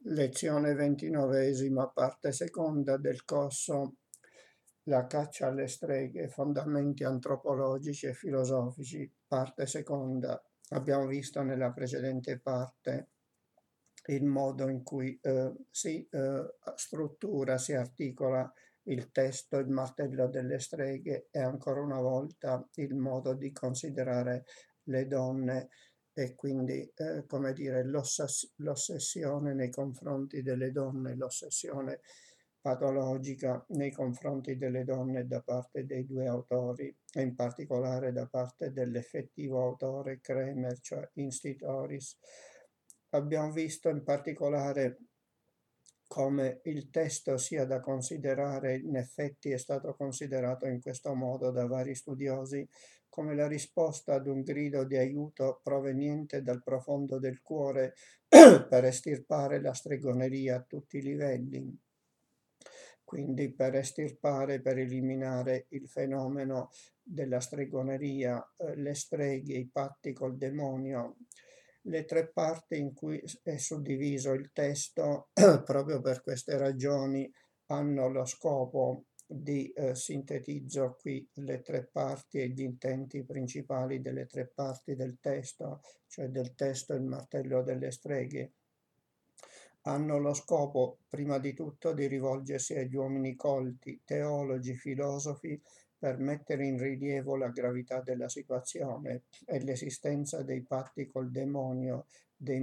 Lezione 29esima, parte seconda del corso La caccia alle streghe, fondamenti antropologici e filosofici, parte seconda. Abbiamo visto nella precedente parte il modo in cui si struttura, si articola il testo, il martello delle streghe e ancora una volta il modo di considerare le donne e quindi, come dire, l'ossessione nei confronti delle donne, l'ossessione patologica nei confronti delle donne da parte dei due autori e in particolare da parte dell'effettivo autore Kremer, cioè Institoris. Abbiamo visto in particolare come il testo sia da considerare, in effetti è stato considerato in questo modo da vari studiosi, come la risposta ad un grido di aiuto proveniente dal profondo del cuore per estirpare la stregoneria a tutti i livelli. Quindi per estirpare, per eliminare il fenomeno della stregoneria, le streghe, i patti col demonio, le tre parti in cui è suddiviso il testo, proprio per queste ragioni, hanno lo scopo di sintetizzo qui le tre parti e gli intenti principali delle tre parti del testo, cioè del testo Il martello delle streghe. Hanno lo scopo, prima di tutto, di rivolgersi agli uomini colti, teologi, filosofi, per mettere in rilievo la gravità della situazione e l'esistenza dei patti col demonio, dei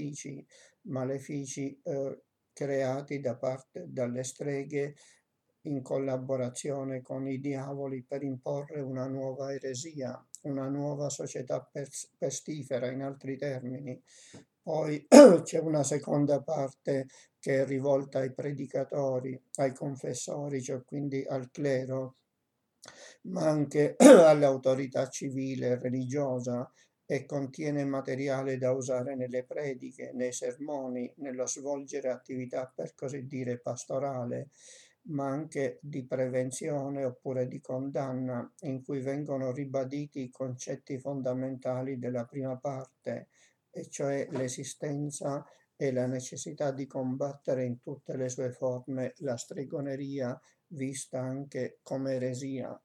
malefici creati dalle streghe in collaborazione con i diavoli per imporre una nuova eresia, una nuova società pestifera, in altri termini. Poi c'è una seconda parte che è rivolta ai predicatori, ai confessori, cioè quindi al clero, ma anche all'autorità civile e religiosa e contiene materiale da usare nelle prediche, nei sermoni, nello svolgere attività per così dire pastorale, ma anche di prevenzione oppure di condanna, in cui vengono ribaditi i concetti fondamentali della prima parte, e cioè l'esistenza e la necessità di combattere in tutte le sue forme la stregoneria, vista anche come eresia.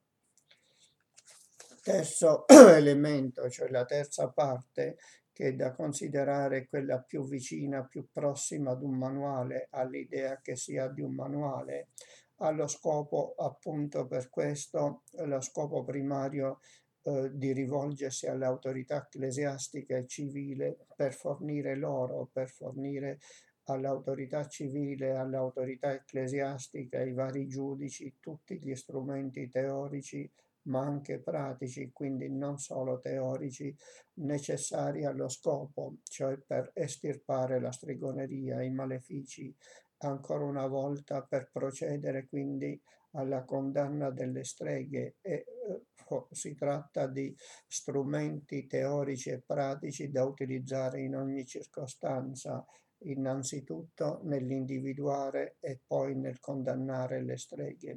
Terzo elemento, cioè la terza parte, che è da considerare quella più vicina, più prossima ad un manuale, all'idea che sia di un manuale, ha lo scopo appunto per questo, lo scopo primario di rivolgersi alle autorità ecclesiastica e civile per fornire loro, per fornire all'autorità civile, all'autorità ecclesiastica, ai vari giudici, tutti gli strumenti teorici ma anche pratici, quindi non solo teorici, necessari allo scopo, cioè per estirpare la stregoneria, i malefici, ancora una volta per procedere quindi alla condanna delle streghe e si tratta di strumenti teorici e pratici da utilizzare in ogni circostanza, innanzitutto nell'individuare e poi nel condannare le streghe.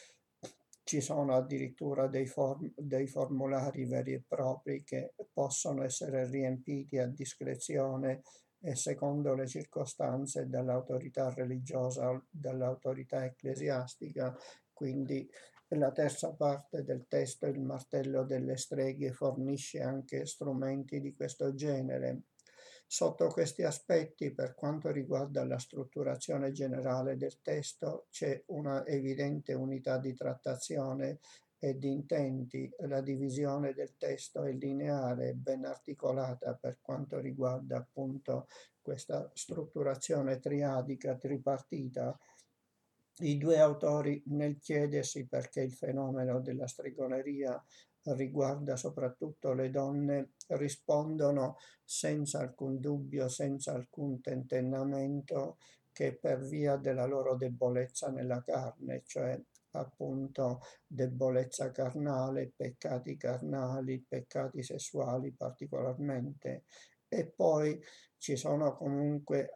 Ci sono addirittura dei formulari veri e propri che possono essere riempiti a discrezione e secondo le circostanze dall'autorità religiosa o dall'autorità ecclesiastica. Quindi la terza parte del testo, il martello delle streghe, fornisce anche strumenti di questo genere. Sotto questi aspetti, per quanto riguarda la strutturazione generale del testo, c'è una evidente unità di trattazione e di intenti. La divisione del testo è lineare, ben articolata per quanto riguarda appunto questa strutturazione triadica, tripartita. I due autori, nel chiedersi perché il fenomeno della stregoneria riguarda soprattutto le donne, rispondono senza alcun dubbio, senza alcun tentennamento, che per via della loro debolezza nella carne, cioè appunto debolezza carnale, peccati peccati sessuali particolarmente. E poi ci sono comunque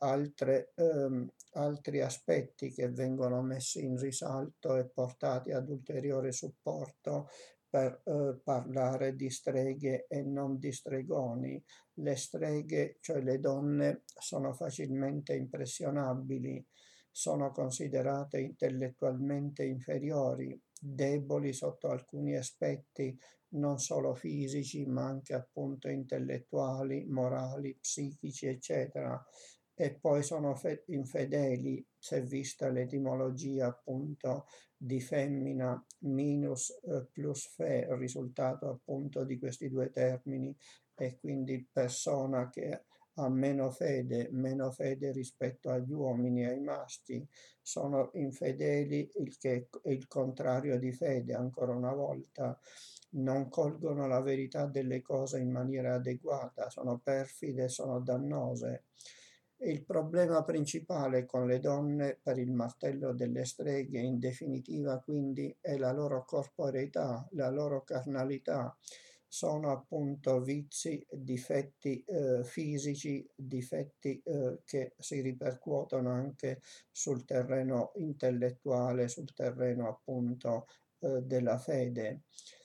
altri aspetti che vengono messi in risalto e portati ad ulteriore supporto per parlare di streghe e non di stregoni. Le streghe, cioè le donne, sono facilmente impressionabili, sono considerate intellettualmente inferiori, deboli sotto alcuni aspetti, non solo fisici, ma anche appunto intellettuali, morali, psichici, eccetera. E poi sono infedeli, se vista l'etimologia appunto di femmina minus plus fe, il risultato appunto di questi due termini, e quindi persona che ha meno fede rispetto agli uomini e ai maschi, sono infedeli, il che è il contrario di fede, ancora una volta, non colgono la verità delle cose in maniera adeguata, sono perfide, sono dannose. Il problema principale con le donne per il martello delle streghe, in definitiva, quindi, è la loro corporeità, la loro carnalità. Sono appunto vizi, difetti fisici, difetti che si ripercuotono anche sul terreno intellettuale, sul terreno appunto della fede.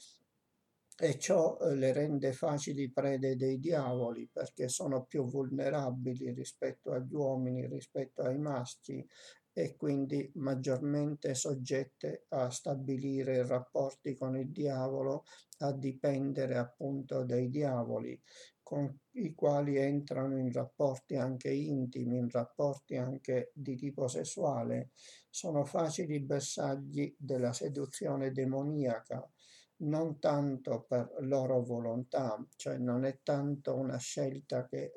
E ciò le rende facili prede dei diavoli perché sono più vulnerabili rispetto agli uomini, rispetto ai maschi, e quindi maggiormente soggette a stabilire rapporti con il diavolo, a dipendere appunto dai diavoli, con i quali entrano in rapporti anche intimi, in rapporti anche di tipo sessuale. Sono facili bersagli della seduzione demoniaca, non tanto per loro volontà, cioè non è tanto una scelta che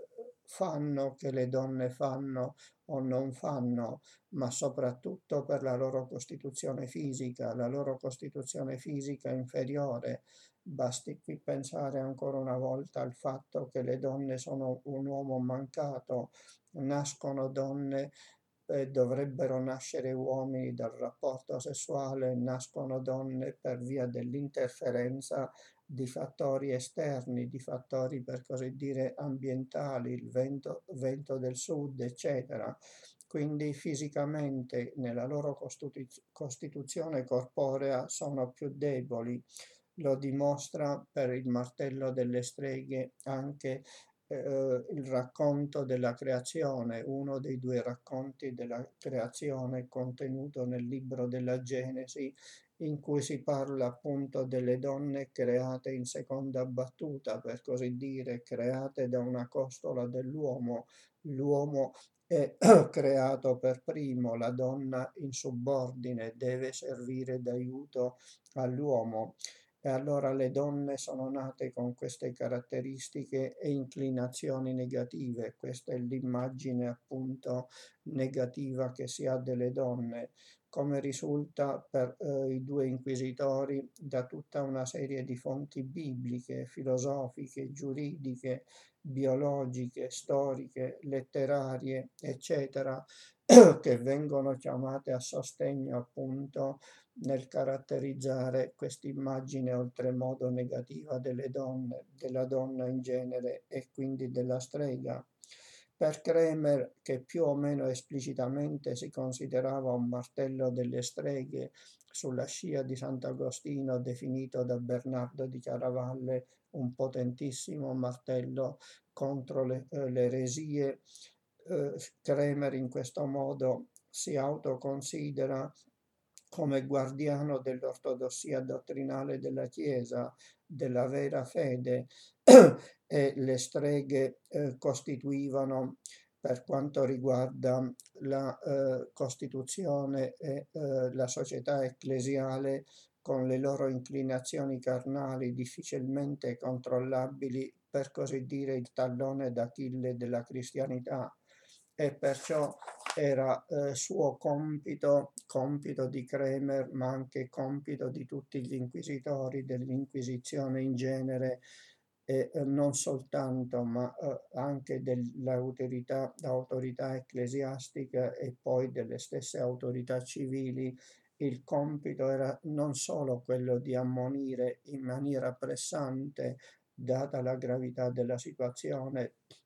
fanno, che le donne fanno o non fanno, ma soprattutto per la loro costituzione fisica, la loro costituzione fisica inferiore. Basti qui pensare ancora una volta al fatto che le donne sono un uomo mancato, nascono donne, dovrebbero nascere uomini dal rapporto sessuale, nascono donne per via dell'interferenza di fattori esterni, di fattori per così dire ambientali, il vento del sud, eccetera. Quindi fisicamente nella loro costituzione corporea sono più deboli. Lo dimostra per il martello delle streghe anche il racconto della creazione, uno dei due racconti della creazione contenuto nel libro della Genesi, in cui si parla appunto delle donne create in seconda battuta, per così dire, create da una costola dell'uomo. L'uomo è creato per primo, la donna in subordine deve servire d'aiuto all'uomo. E allora le donne sono nate con queste caratteristiche e inclinazioni negative. Questa è l'immagine appunto negativa che si ha delle donne, come risulta per i due inquisitori da tutta una serie di fonti bibliche, filosofiche, giuridiche, biologiche, storiche, letterarie, eccetera, che vengono chiamate a sostegno appunto nel caratterizzare quest'immagine oltremodo negativa delle donne, della donna in genere e quindi della strega. Per Kremer, che più o meno esplicitamente si considerava un martello delle streghe sulla scia di Sant'Agostino, definito da Bernardo di Chiaravalle un potentissimo martello contro le eresie, Kremer in questo modo si autoconsidera come guardiano dell'ortodossia dottrinale della Chiesa, della vera fede, e le streghe costituivano, per quanto riguarda la Costituzione e la società ecclesiale, con le loro inclinazioni carnali difficilmente controllabili, per così dire, il tallone d'Achille della cristianità. E perciò era suo compito di Kremer, ma anche compito di tutti gli inquisitori, dell'Inquisizione in genere, e non soltanto, ma anche dell'autorità ecclesiastica e poi delle stesse autorità civili. Il compito era non solo quello di ammonire in maniera pressante, data la gravità della situazione,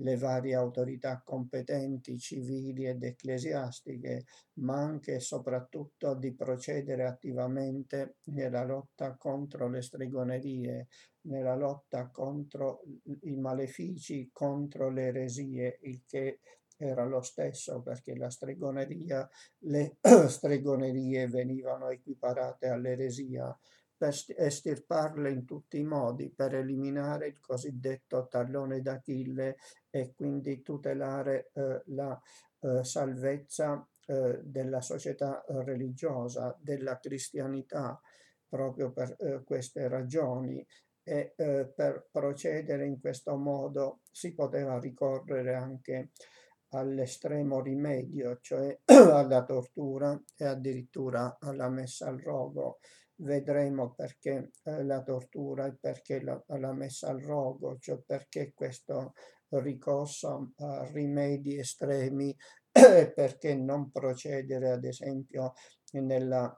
le varie autorità competenti civili ed ecclesiastiche, ma anche e soprattutto di procedere attivamente nella lotta contro le stregonerie, nella lotta contro i malefici, contro le eresie, il che era lo stesso perché la stregoneria, le stregonerie venivano equiparate all'eresia per estirparle in tutti i modi, per eliminare il cosiddetto tallone d'Achille e quindi tutelare la salvezza della società religiosa, della cristianità, proprio per queste ragioni. E per procedere in questo modo si poteva ricorrere anche all'estremo rimedio, cioè alla tortura e addirittura alla messa al rogo. Vedremo perché la tortura e perché la messa al rogo, cioè perché questo ricorso a rimedi estremi e perché non procedere, ad esempio, nella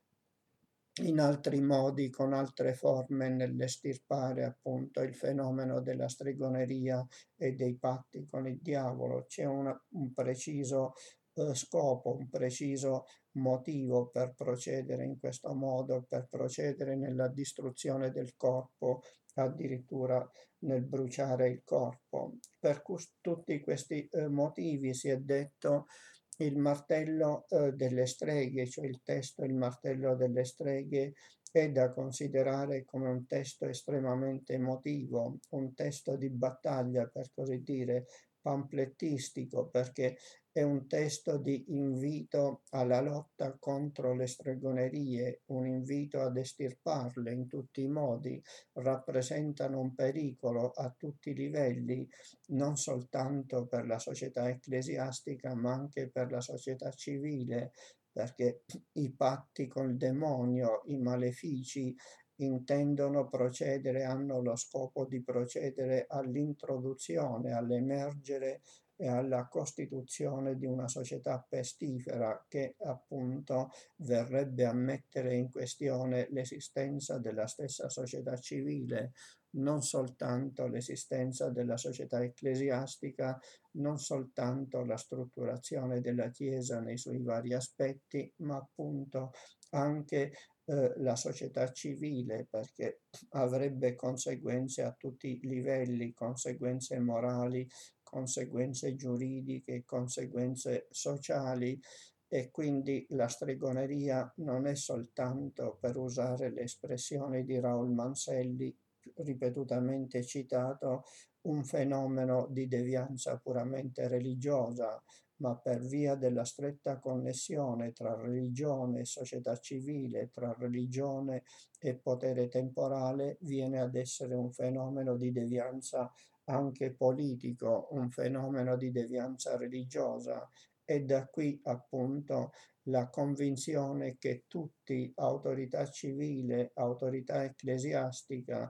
in altri modi, con altre forme, nell'estirpare appunto il fenomeno della stregoneria e dei patti con il diavolo. C'è un preciso scopo, un preciso motivo per procedere in questo modo, per procedere nella distruzione del corpo, addirittura nel bruciare il corpo. Per tutti questi motivi si è detto il martello delle streghe, cioè il testo Il martello delle streghe, è da considerare come un testo estremamente emotivo, un testo di battaglia, per così dire, pamflettistico, perché è un testo di invito alla lotta contro le stregonerie, un invito ad estirparle in tutti i modi, rappresentano un pericolo a tutti i livelli, non soltanto per la società ecclesiastica, ma anche per la società civile, perché i patti col demonio, i malefici, intendono procedere, hanno lo scopo di procedere all'introduzione, all'emergere e alla costituzione di una società pestifera che appunto verrebbe a mettere in questione l'esistenza della stessa società civile, non soltanto l'esistenza della società ecclesiastica, non soltanto la strutturazione della Chiesa nei suoi vari aspetti, ma appunto anche la società civile, perché avrebbe conseguenze a tutti i livelli, conseguenze morali, conseguenze giuridiche, conseguenze sociali. E quindi la stregoneria non è soltanto, per usare le espressioni di Raoul Manselli, ripetutamente citato, un fenomeno di devianza puramente religiosa, ma per via della stretta connessione tra religione e società civile, tra religione e potere temporale, viene ad essere un fenomeno di devianza anche politico, un fenomeno di devianza religiosa. E da qui appunto la convinzione che tutti, autorità civile, autorità ecclesiastica,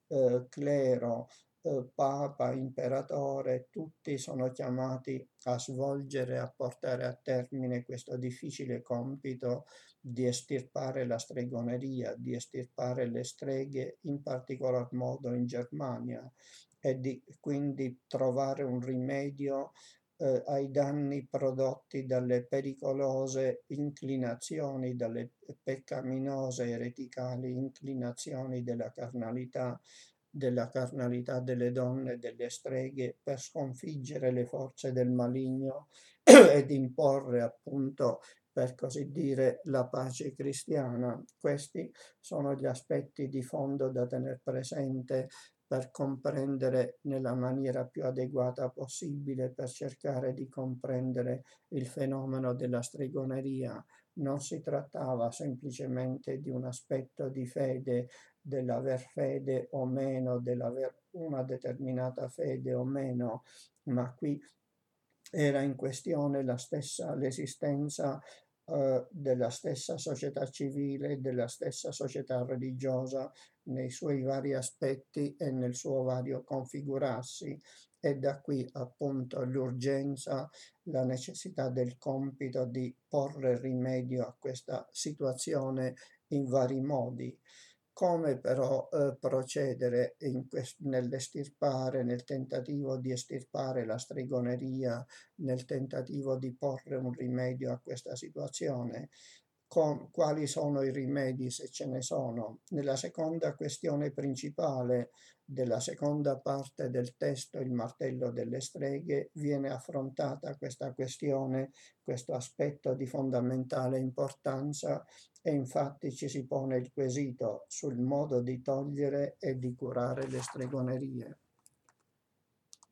clero, papa, imperatore, tutti sono chiamati a svolgere, a portare a termine questo difficile compito di estirpare la stregoneria, di estirpare le streghe, in particolar modo in Germania, e di quindi trovare un rimedio ai danni prodotti dalle pericolose inclinazioni, dalle peccaminose ereticali inclinazioni della carnalità delle donne, delle streghe, per sconfiggere le forze del maligno ed imporre appunto, per così dire, la pace cristiana. Questi sono gli aspetti di fondo da tener presente per comprendere nella maniera più adeguata possibile, per cercare di comprendere il fenomeno della stregoneria. Non si trattava semplicemente di un aspetto di fede, dell'aver fede o meno, dell'aver una determinata fede o meno, ma qui era in questione l'esistenza della stessa società civile, della stessa società religiosa nei suoi vari aspetti e nel suo vario configurarsi. E da qui appunto l'urgenza, la necessità del compito di porre rimedio a questa situazione in vari modi. Come però procedere nell'estirpare, nel tentativo di estirpare la stregoneria, nel tentativo di porre un rimedio a questa situazione? Quali sono i rimedi, se ce ne sono? Nella seconda questione principale della seconda parte del testo, Il martello delle streghe, viene affrontata questa questione, questo aspetto di fondamentale importanza, e infatti ci si pone il quesito sul modo di togliere e di curare le stregonerie.